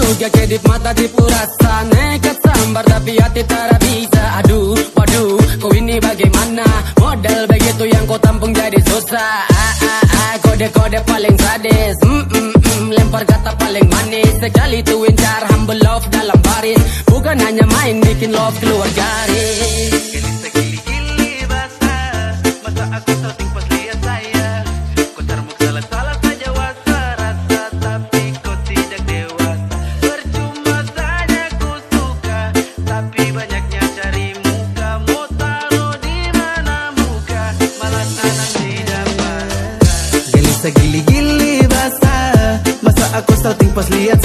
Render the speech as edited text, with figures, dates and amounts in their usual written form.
Gak kedip mata tipu rasa, nekat sambar tapi hati tak bisa. Aduh, waduh, kau ini bagaimana? Modal begitu yang kau tampung jadi susah. Kode-kode paling sadis, lempar kata paling manis. Sekali tuh incar humble love dalam baris. Bukan hanya main bikin love keluar garis. Gili-gili basah, masa aku salting pas lihat saya. Kau termuk salah-salah saja wasa rasa, tapi kau tidak dewasa. Percuma saja ku suka, tapi banyaknya cari muka. Mau taruh di mana muka, malah tanam tidak basah. Gili-gili basah, masa aku salting pas lihat